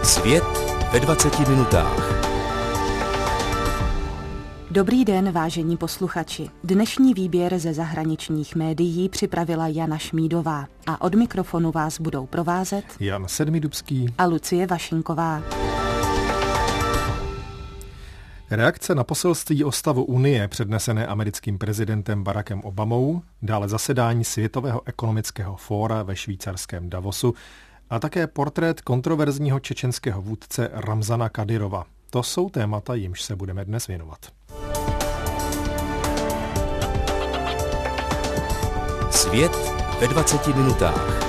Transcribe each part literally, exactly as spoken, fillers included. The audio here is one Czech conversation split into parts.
Svět ve dvaceti minutách. Dobrý den, vážení posluchači. Dnešní výběr ze zahraničních médií připravila Jana Šmídová a od mikrofonu vás budou provázet Jan Sedmidubský a Lucie Vašinková. Reakce na poselství o stavu Unie přednesené americkým prezidentem Barackem Obamou, dále zasedání Světového ekonomického fóra ve švýcarském Davosu a také portrét kontroverzního čečenského vůdce Ramzana Kadyrova. To jsou témata, jimž se budeme dnes věnovat. Svět ve dvaceti minutách.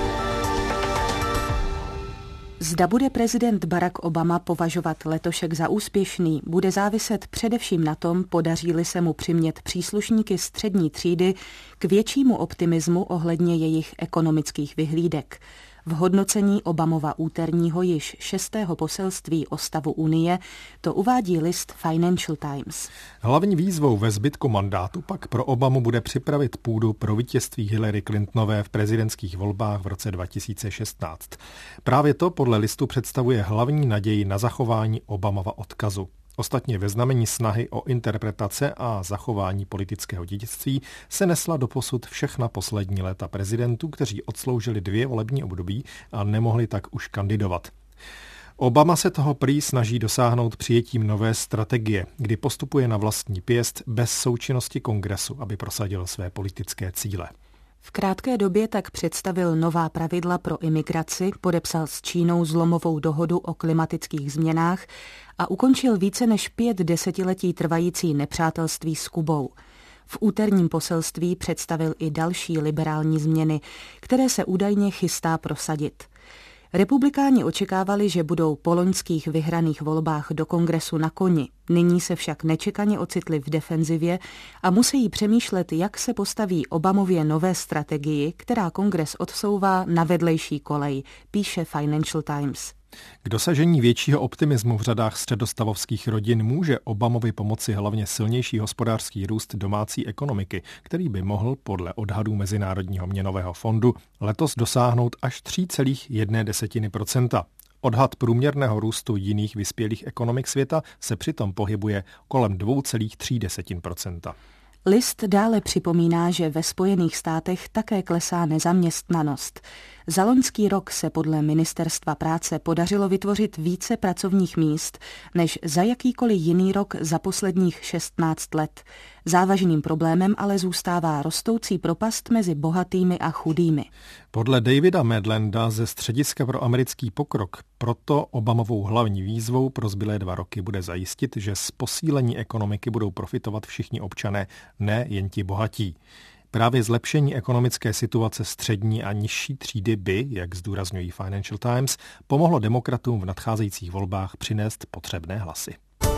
Zda bude prezident Barack Obama považovat letošek za úspěšný, bude záviset především na tom, podaří-li se mu přimět příslušníky střední třídy k většímu optimismu ohledně jejich ekonomických vyhlídek. V hodnocení Obamova úterního již šestého poselství o stavu Unie to uvádí list Financial Times. Hlavní výzvou ve zbytku mandátu pak pro Obamu bude připravit půdu pro vítězství Hillary Clintonové v prezidentských volbách v roce dva tisíce šestnáct. Právě to podle listu představuje hlavní naději na zachování Obamova odkazu. Ostatně ve znamení snahy o interpretace a zachování politického dědictví se nesla doposud všechna poslední léta prezidentů, kteří odsloužili dvě volební období a nemohli tak už kandidovat. Obama se toho prý snaží dosáhnout přijetím nové strategie, kdy postupuje na vlastní pěst bez součinnosti kongresu, aby prosadil své politické cíle. V krátké době tak představil nová pravidla pro imigraci, podepsal s Čínou zlomovou dohodu o klimatických změnách a ukončil více než pět desetiletí trvající nepřátelství s Kubou. V úterním poselství představil i další liberální změny, které se údajně chystá prosadit. Republikáni očekávali, že budou po loňských vyhraných volbách do kongresu na koni. Nyní se však nečekaně ocitli v defenzivě a musí přemýšlet, jak se postaví Obamově nové strategii, která kongres odsouvá na vedlejší kolej, píše Financial Times. K dosažení většího optimismu v řadách středostavovských rodin může Obamovi pomoci hlavně silnější hospodářský růst domácí ekonomiky, který by mohl podle odhadů Mezinárodního měnového fondu letos dosáhnout až tři celá jedna procenta. Odhad průměrného růstu jiných vyspělých ekonomik světa se přitom pohybuje kolem dvě celá tři procenta. List dále připomíná, že ve Spojených státech také klesá nezaměstnanost. Za loňský rok se podle Ministerstva práce podařilo vytvořit více pracovních míst než za jakýkoliv jiný rok za posledních šestnáct let. Závažným problémem ale zůstává rostoucí propast mezi bohatými a chudými. Podle Davida Medlanda ze Střediska pro americký pokrok proto Obamovou hlavní výzvou pro zbylé dva roky bude zajistit, že z posílení ekonomiky budou profitovat všichni občané, ne jen ti bohatí. Právě zlepšení ekonomické situace střední a nižší třídy by, jak zdůrazňují Financial Times, pomohlo demokratům v nadcházejících volbách přinést potřebné hlasy.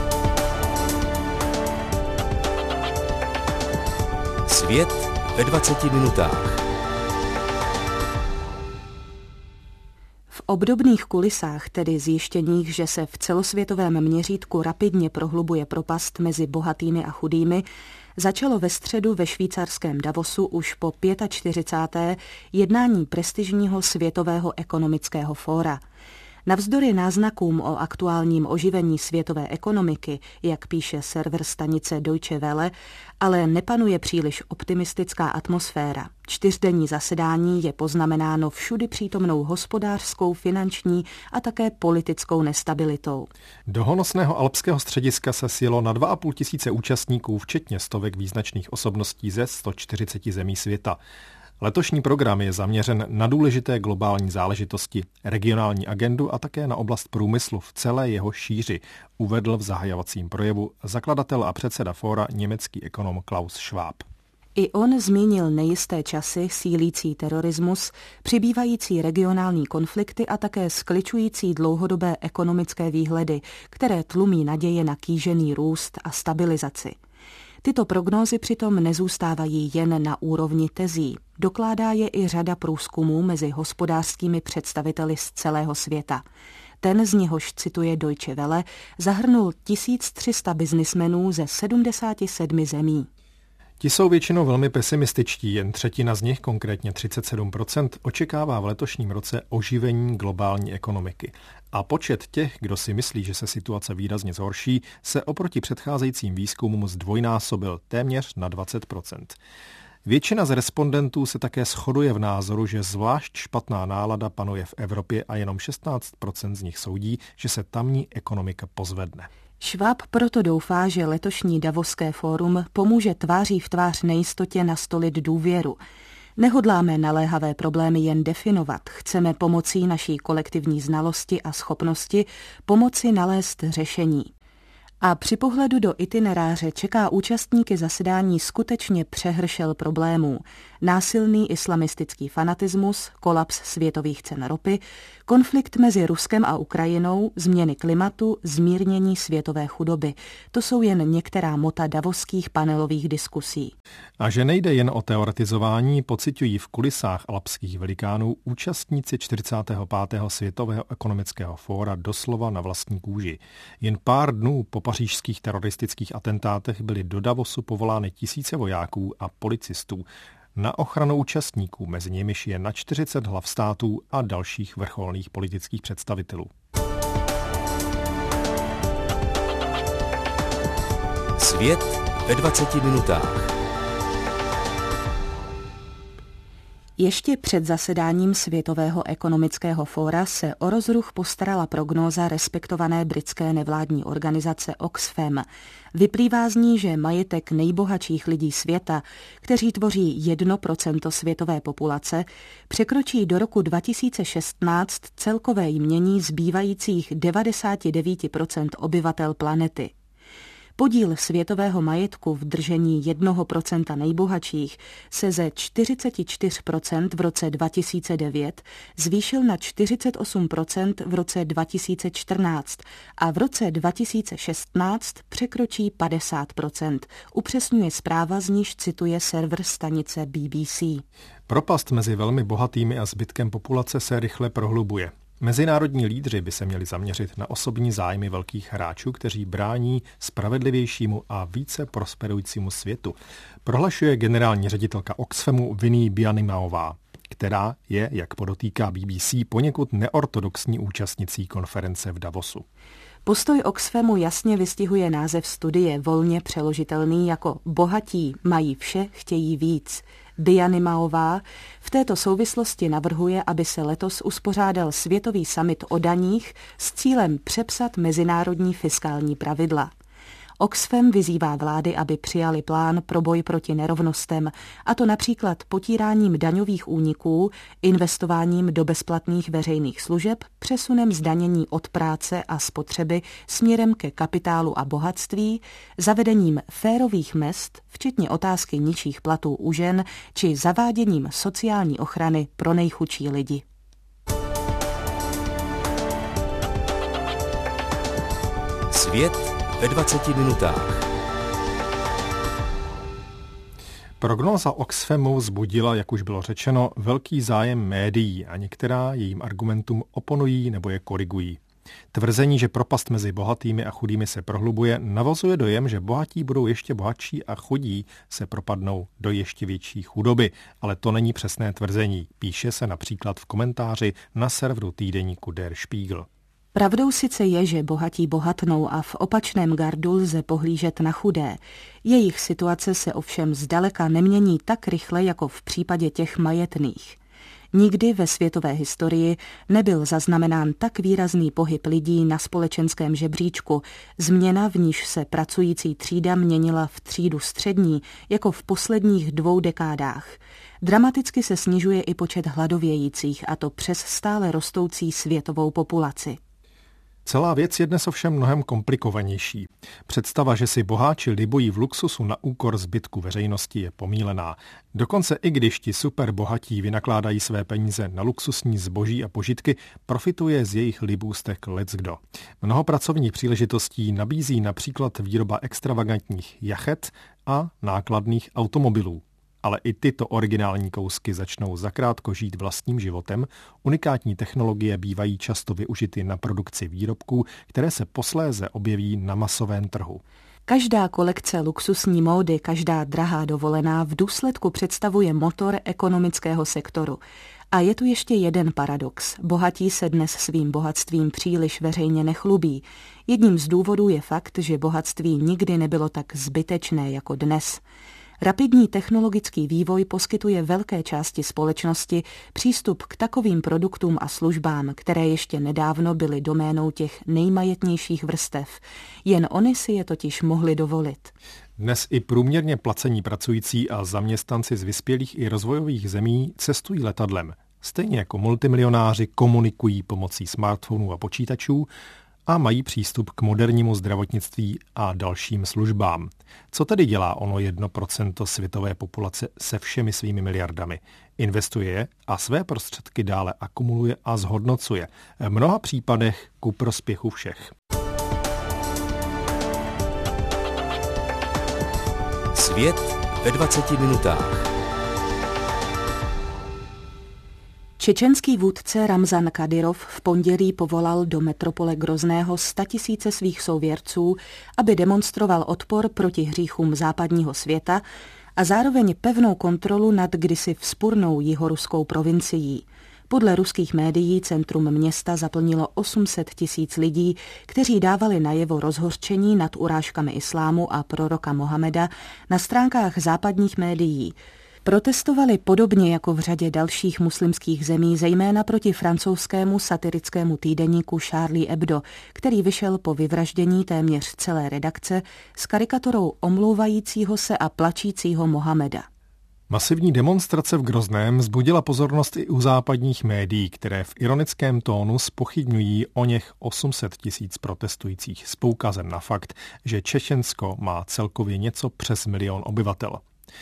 Svět ve dvaceti minutách. V obdobných kulisách, tedy zjištěních, že se v celosvětovém měřítku rapidně prohlubuje propast mezi bohatými a chudými, začalo ve středu ve švýcarském Davosu už po čtyřicáté páté jednání prestižního Světového ekonomického fóra. Navzdory náznakům o aktuálním oživení světové ekonomiky, jak píše server stanice Deutsche Welle, ale nepanuje příliš optimistická atmosféra. Čtyřdenní zasedání je poznamenáno všudy přítomnou hospodářskou, finanční a také politickou nestabilitou. Do honosného alpského střediska se sjelo na dva a půl tisíce účastníků, včetně stovek význačných osobností ze sto čtyřiceti zemí světa. Letošní program je zaměřen na důležité globální záležitosti, regionální agendu a také na oblast průmyslu v celé jeho šíři, uvedl v zahajovacím projevu zakladatel a předseda fóra německý ekonom Klaus Schwab. I on zmínil nejisté časy, sílící terorismus, přibývající regionální konflikty a také skličující dlouhodobé ekonomické výhledy, které tlumí naděje na kýžený růst a stabilizaci. Tyto prognózy přitom nezůstávají jen na úrovni tezí. Dokládá je i řada průzkumů mezi hospodářskými představiteli z celého světa. Ten, z něhož cituje Deutsche Welle, zahrnul tisíc tři sta biznismenů ze sedmdesáti sedmi zemí. Ti jsou většinou velmi pesimističtí, jen třetina z nich, konkrétně třicet sedm procent, očekává v letošním roce oživení globální ekonomiky. A počet těch, kdo si myslí, že se situace výrazně zhorší, se oproti předcházejícím výzkumům zdvojnásobil téměř na dvacet procent. Většina z respondentů se také shoduje v názoru, že zvlášť špatná nálada panuje v Evropě a jenom šestnáct procent z nich soudí, že se tamní ekonomika pozvedne. Schwab proto doufá, že letošní Davoské fórum pomůže tváří v tvář nejistotě nastolit důvěru. Nehodláme naléhavé problémy jen definovat, chceme pomocí naší kolektivní znalosti a schopnosti pomoci nalézt řešení. A při pohledu do itineráře čeká účastníky zasedání skutečně přehršel problémů. Násilný islamistický fanatismus, kolaps světových cen ropy, konflikt mezi Ruskem a Ukrajinou, změny klimatu, zmírnění světové chudoby. To jsou jen některá mota davoských panelových diskusí. A že nejde jen o teoretizování, pociťují v kulisách alpských velikánů účastníci čtyřicátého pátého Světového ekonomického fóra doslova na vlastní kůži. Jen pár dnů po pařížských teroristických atentátech byly do Davosu povolány tisíce vojáků a policistů na ochranu účastníků, mezi nimiž je na čtyřicet hlav států a dalších vrcholných politických představitelů. Svět ve dvaceti minutách. Ještě před zasedáním Světového ekonomického fóra se o rozruch postarala prognóza respektované britské nevládní organizace Oxfam. Vyplývá z ní, že majetek nejbohatších lidí světa, kteří tvoří jedno procento světové populace, překročí do roku dva tisíce šestnáct celkové jmění zbývajících devadesát devět procent obyvatel planety. Podíl světového majetku v držení jednoho procenta nejbohatších se ze čtyřicet čtyři procent v roce dva tisíce devět zvýšil na čtyřicet osm procent v roce dva tisíce čtrnáct a v roce dva tisíce šestnáct překročí padesát procent, upřesňuje zpráva, z níž cituje server stanice B B C. Propast mezi velmi bohatými a zbytkem populace se rychle prohlubuje. Mezinárodní lídři by se měli zaměřit na osobní zájmy velkých hráčů, kteří brání spravedlivějšímu a více prosperujícímu světu, prohlašuje generální ředitelka Oxfamu Winnie Byanimaová, která je, jak podotýká B B C, poněkud neortodoxní účastnicí konference v Davosu. Postoj Oxfamu jasně vystihuje název studie, volně přeložitelný jako bohatí mají vše, chtějí víc. Byanimaová v této souvislosti navrhuje, aby se letos uspořádal světový summit o daních s cílem přepsat mezinárodní fiskální pravidla. Oxfam vyzývá vlády, aby přijali plán pro boj proti nerovnostem, a to například potíráním daňových úniků, investováním do bezplatných veřejných služeb, přesunem zdanění od práce a spotřeby směrem ke kapitálu a bohatství, zavedením férových mezd, včetně otázky nižších platů u žen, či zaváděním sociální ochrany pro nejchudší lidi. Svět ve dvaceti minutách. Prognóza Oxfamu vzbudila, jak už bylo řečeno, velký zájem médií a některá jejím argumentům oponují nebo je korigují. Tvrzení, že propast mezi bohatými a chudými se prohlubuje, navozuje dojem, že bohatí budou ještě bohatší a chudí se propadnou do ještě větší chudoby. Ale to není přesné tvrzení, píše se například v komentáři na serveru týdeníku Der Spiegel. Pravdou sice je, že bohatí bohatnou a v opačném gardu lze pohlížet na chudé. Jejich situace se ovšem zdaleka nemění tak rychle jako v případě těch majetných. Nikdy ve světové historii nebyl zaznamenán tak výrazný pohyb lidí na společenském žebříčku, změna, v níž se pracující třída měnila v třídu střední, jako v posledních dvou dekádách. Dramaticky se snižuje i počet hladovějících, a to přes stále rostoucí světovou populaci. Celá věc je dnes ovšem mnohem komplikovanější. Představa, že si boháči libují v luxusu na úkor zbytku veřejnosti, je pomílená. Dokonce i když ti superbohatí vynakládají své peníze na luxusní zboží a požitky, profituje z jejich libůstek leckdo. Mnoho pracovních příležitostí nabízí například výroba extravagantních jachet a nákladných automobilů. Ale i tyto originální kousky začnou zakrátko žít vlastním životem. Unikátní technologie bývají často využity na produkci výrobků, které se posléze objeví na masovém trhu. Každá kolekce luxusní módy, každá drahá dovolená v důsledku představuje motor ekonomického sektoru. A je tu ještě jeden paradox. Bohatí se dnes svým bohatstvím příliš veřejně nechlubí. Jedním z důvodů je fakt, že bohatství nikdy nebylo tak zbytečné jako dnes. Rapidní technologický vývoj poskytuje velké části společnosti přístup k takovým produktům a službám, které ještě nedávno byly doménou těch nejmajetnějších vrstev. Jen oni si je totiž mohli dovolit. Dnes i průměrně placení pracující a zaměstnanci z vyspělých i rozvojových zemí cestují letadlem. Stejně jako multimilionáři komunikují pomocí smartphonů a počítačů a mají přístup k modernímu zdravotnictví a dalším službám. Co tedy dělá ono jedno procento světové populace se všemi svými miliardami? Investuje je a své prostředky dále akumuluje a zhodnocuje. V mnoha případech ku prospěchu všech. Svět ve dvaceti minutách. Čečenský vůdce Ramzan Kadyrov v pondělí povolal do metropole Grozného statisíce svých souvěrců, aby demonstroval odpor proti hříchům západního světa a zároveň pevnou kontrolu nad kdysi vzpurnou jihoruskou provincií. Podle ruských médií centrum města zaplnilo osm set tisíc lidí, kteří dávali najevo rozhořčení nad urážkami islámu a proroka Mohameda na stránkách západních médií. Protestovali podobně jako v řadě dalších muslimských zemí, zejména proti francouzskému satirickému týdeníku Charlie Hebdo, který vyšel po vyvraždění téměř celé redakce s karikaturou omlouvajícího se a plačícího Mohameda. Masivní demonstrace v Grozném vzbudila pozornost i u západních médií, které v ironickém tónu zpochybňují oněch osm set tisíc protestujících s poukazem na fakt, že Čečensko má celkově něco přes milion obyvatel.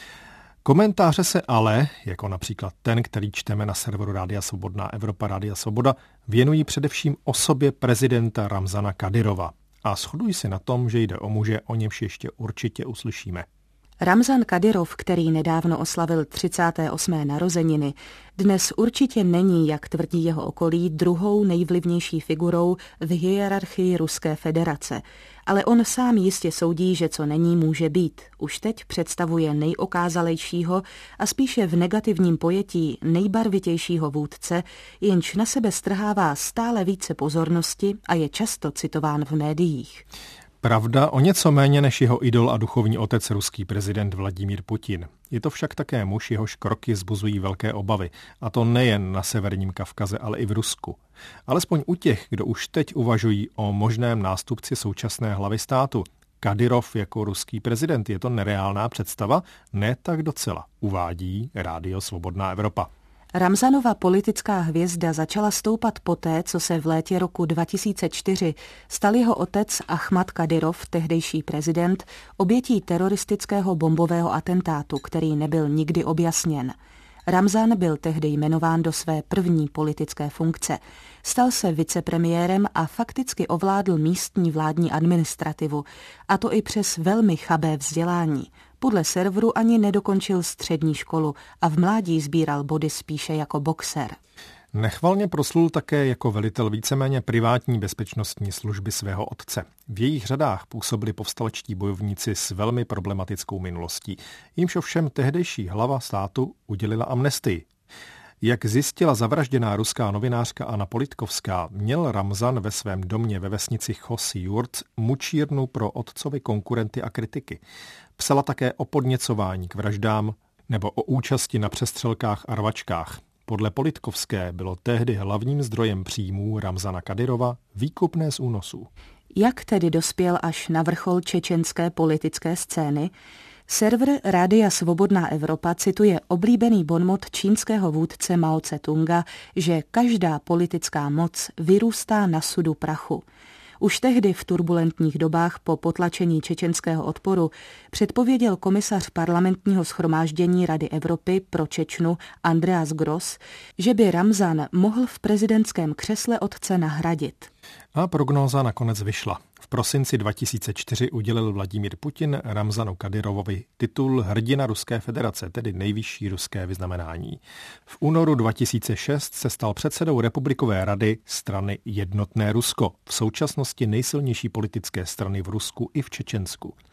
Komentáře se ale, jako například ten, který čteme na serveru Rádia Svobodná Evropa Rádia Svoboda, věnují především osobě prezidenta Ramzana Kadyrova a shodují se na tom, že jde o muže, o němž ještě určitě uslyšíme. Ramzan Kadyrov, který nedávno oslavil třicáté osmé narozeniny, dnes určitě není, jak tvrdí jeho okolí, druhou nejvlivnější figurou v hierarchii Ruské federace. Ale on sám jistě soudí, že co není, může být. Už teď představuje nejokázalejšího a spíše v negativním pojetí nejbarvitějšího vůdce, jenž na sebe strhává stále více pozornosti a je často citován v médiích. Pravda o něco méně než jeho idol a duchovní otec ruský prezident Vladimír Putin. Je to však také muž, jehož kroky vzbuzují velké obavy, a to nejen na severním Kavkaze, ale i v Rusku. Alespoň u těch, kdo už teď uvažují o možném nástupci současné hlavy státu. Kadyrov jako ruský prezident, je to nereálná představa? Ne tak docela, uvádí Rádio Svobodná Evropa. Ramzanova politická hvězda začala stoupat poté, co se v létě roku dva tisíce čtyři stal jeho otec Ahmad Kadyrov, tehdejší prezident, obětí teroristického bombového atentátu, který nebyl nikdy objasněn. Ramzan byl tehdy jmenován do své první politické funkce. Stal se vicepremiérem a fakticky ovládl místní vládní administrativu, a to i přes velmi chabé vzdělání. Podle serveru ani nedokončil střední školu a v mládí sbíral body spíše jako boxer. Nechvalně proslul také jako velitel víceméně privátní bezpečnostní služby svého otce. V jejich řadách působili povstalečtí bojovníci s velmi problematickou minulostí. Jimž ovšem tehdejší hlava státu udělila amnestii. Jak zjistila zavražděná ruská novinářka Anna Politkovská, měl Ramzan ve svém domě ve vesnici Chosy Yurt mučírnu pro otcovi konkurenty a kritiky. Psala také o podněcování k vraždám nebo o účasti na přestřelkách a rvačkách. Podle Politkovské bylo tehdy hlavním zdrojem příjmů Ramzana Kadyrova výkupné z únosů. Jak tedy dospěl až na vrchol čečenské politické scény? Server Rádia Svobodná Evropa cituje oblíbený bonmot čínského vůdce Mao Tse-tunga, že každá politická moc vyrůstá na sudu prachu. Už tehdy v turbulentních dobách po potlačení čečenského odporu předpověděl komisař parlamentního shromáždění Rady Evropy pro Čečnu Andreas Gross, že by Ramzan mohl v prezidentském křesle otce nahradit. A prognóza nakonec vyšla. V prosinci dva tisíce čtyři udělil Vladimír Putin Ramzanu Kadyrovovi titul hrdina Ruské federace, tedy nejvyšší ruské vyznamenání. V únoru dva tisíce šest se stal předsedou Republikové rady strany Jednotné Rusko, v současnosti nejsilnější politické strany v Rusku i v Čečensku.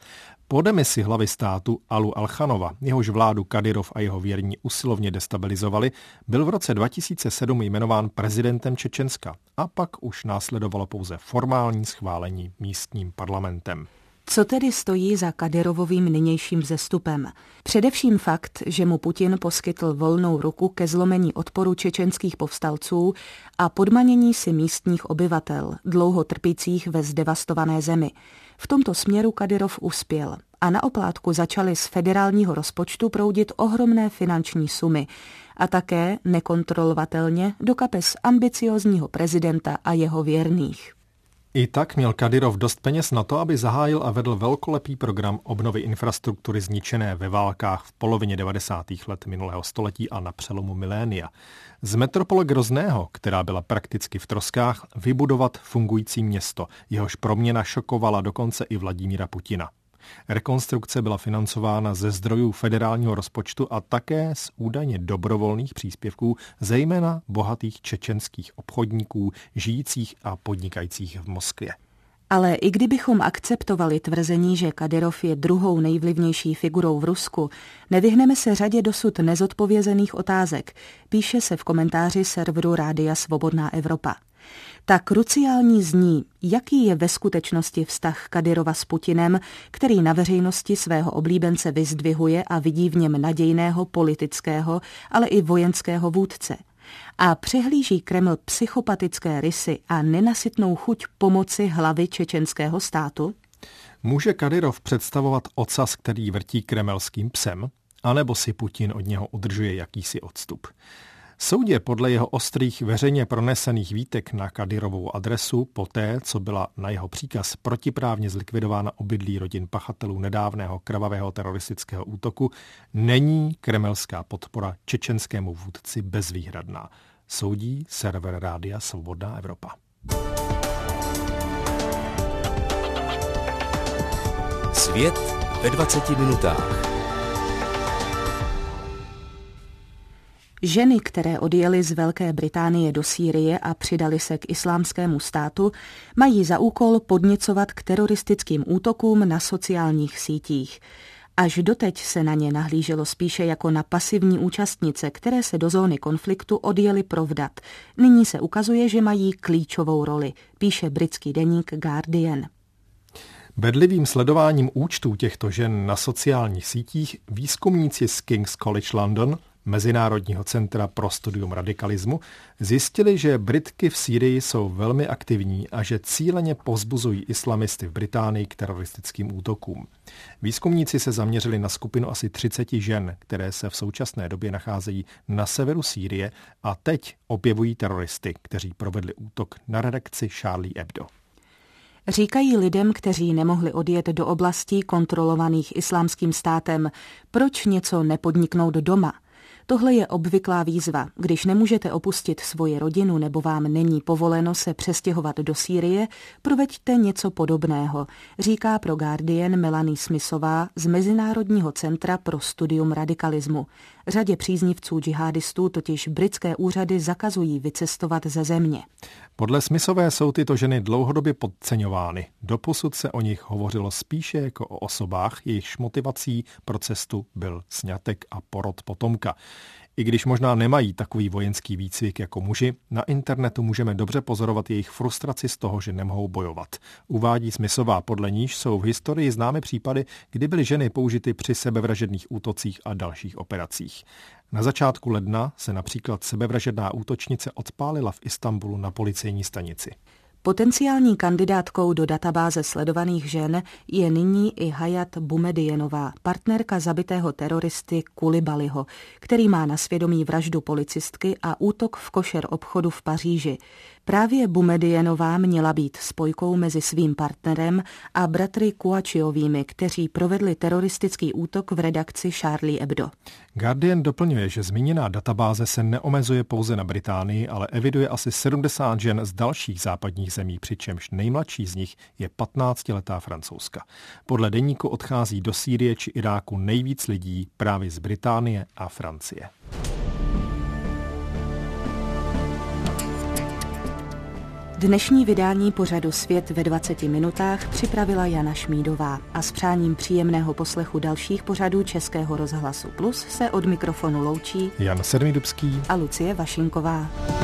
Po demisi hlavy státu Alu Alchanova, jehož vládu Kadyrov a jeho věrní usilovně destabilizovali, byl v roce dva tisíce sedm jmenován prezidentem Čečenska a pak už následovalo pouze formální schválení místním parlamentem. Co tedy stojí za Kadyrovovým nynějším vzestupem? Především fakt, že mu Putin poskytl volnou ruku ke zlomení odporu čečenských povstalců a podmanění si místních obyvatel, dlouho trpících ve zdevastované zemi. V tomto směru Kadyrov uspěl a na oplátku začaly z federálního rozpočtu proudit ohromné finanční sumy a také nekontrolovatelně do kapes ambiciózního prezidenta a jeho věrných. I tak měl Kadyrov dost peněz na to, aby zahájil a vedl velkolepý program obnovy infrastruktury zničené ve válkách v polovině devadesátých let minulého století a na přelomu milénia. Z metropole Grozného, která byla prakticky v troskách, vybudovat fungující město, jehož proměna šokovala dokonce i Vladimíra Putina. Rekonstrukce byla financována ze zdrojů federálního rozpočtu a také z údajně dobrovolných příspěvků, zejména bohatých čečenských obchodníků, žijících a podnikajících v Moskvě. Ale i kdybychom akceptovali tvrzení, že Kadyrov je druhou nejvlivnější figurou v Rusku, nevyhneme se řadě dosud nezodpovězených otázek, píše se v komentáři serveru Rádia Svobodná Evropa. Ta kruciální zní, jaký je ve skutečnosti vztah Kadyrova s Putinem, který na veřejnosti svého oblíbence vyzdvihuje a vidí v něm nadějného politického, ale i vojenského vůdce. A přehlíží Kreml psychopatické rysy a nenasytnou chuť pomoci hlavy čečenského státu? Může Kadyrov představovat ocas, který vrtí kremelským psem, anebo si Putin od něho udržuje jakýsi odstup? Soudě podle jeho ostrých veřejně pronesených výtek na Kadyrovou adresu poté, co byla na jeho příkaz protiprávně zlikvidována obydlí rodin pachatelů nedávného krvavého teroristického útoku, není kremelská podpora čečenskému vůdci bezvýhradná. Soudí server Rádia Svobodná Evropa. Svět ve dvaceti minutách. Ženy, které odjely z Velké Británie do Sýrie a přidali se k islámskému státu, mají za úkol podněcovat k teroristickým útokům na sociálních sítích. Až doteď se na ně nahlíželo spíše jako na pasivní účastnice, které se do zóny konfliktu odjely provdat. Nyní se ukazuje, že mají klíčovou roli, píše britský deník Guardian. Bedlivým sledováním účtů těchto žen na sociálních sítích výzkumníci z King's College London, Mezinárodního centra pro studium radikalismu, zjistili, že Britky v Sýrii jsou velmi aktivní a že cíleně povzbuzují islamisty v Británii k teroristickým útokům. Výzkumníci se zaměřili na skupinu asi třicet žen, které se v současné době nacházejí na severu Sýrie a teď objevují teroristy, kteří provedli útok na redakci Charlie Hebdo. Říkají lidem, kteří nemohli odjet do oblastí kontrolovaných islámským státem, proč něco nepodniknout doma. Tohle je obvyklá výzva. Když nemůžete opustit svoji rodinu nebo vám není povoleno se přestěhovat do Sýrie, proveďte něco podobného, říká pro Guardian Melanie Smithová z Mezinárodního centra pro studium radikalismu. Řadě příznivců džihadistů totiž britské úřady zakazují vycestovat ze země. Podle Smithové jsou tyto ženy dlouhodobě podceňovány. Doposud se o nich hovořilo spíše jako o osobách, jejichž motivací pro cestu byl sňatek a porod potomka. I když možná nemají takový vojenský výcvik jako muži, na internetu můžeme dobře pozorovat jejich frustraci z toho, že nemohou bojovat. Uvádí Smithová, podle níž jsou v historii známy případy, kdy byly ženy použity při sebevražedných útocích a dalších operacích. Na začátku ledna se například sebevražedná útočnice odpálila v Istanbulu na policejní stanici. Potenciální kandidátkou do databáze sledovaných žen je nyní i Hayat Boumedienová, partnerka zabitého teroristy Kulibaliho, který má na svědomí vraždu policistky a útok v košer obchodu v Paříži. Právě Boumedienová měla být spojkou mezi svým partnerem a bratry Kouachiovými, kteří provedli teroristický útok v redakci Charlie Hebdo. Guardian doplňuje, že zmíněná databáze se neomezuje pouze na Británii, ale eviduje asi sedmdesát žen z dalších západních zemí, přičemž nejmladší z nich je patnáctiletá Francouzka. Podle deníku odchází do Sýrie či Iráku nejvíc lidí právě z Británie a Francie. Dnešní vydání pořadu Svět ve dvaceti minutách připravila Jana Šmídová a s přáním příjemného poslechu dalších pořadů Českého rozhlasu Plus se od mikrofonu loučí Jan Sedmidubský a Lucie Vašinková.